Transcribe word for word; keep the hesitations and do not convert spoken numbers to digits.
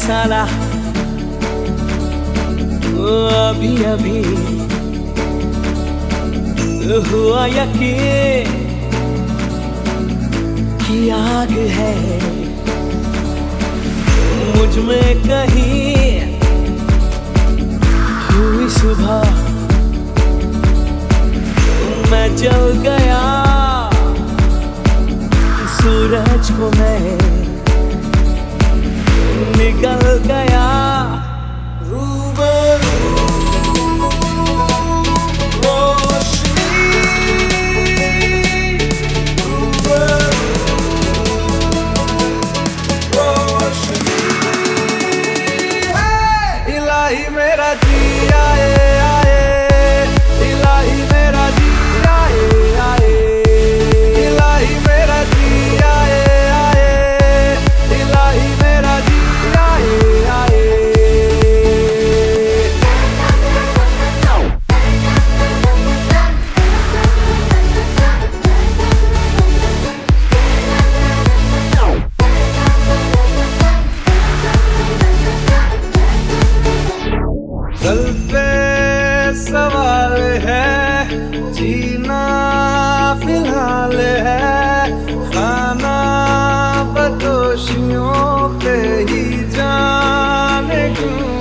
फैसला अभी अभी हुआ यकीन कि आग है मुझ में कहीं हुई सुबह मैं जल गया सूरज को मैं निकल गया मेरा जी आए आए इलाही मेरा जी आए आए इलाही मेरा जी आए आए इलाही मेरा जी आए आए कल पे सवाल है जीना फिलहाल है खाना बदोशियों पे ही जाने क्यों